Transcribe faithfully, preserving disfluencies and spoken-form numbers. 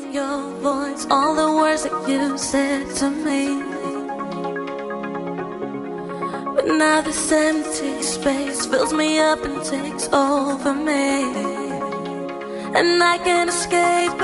your voice, all the words that you said to me. But now this empty space fills me up and takes over me, and I can't escape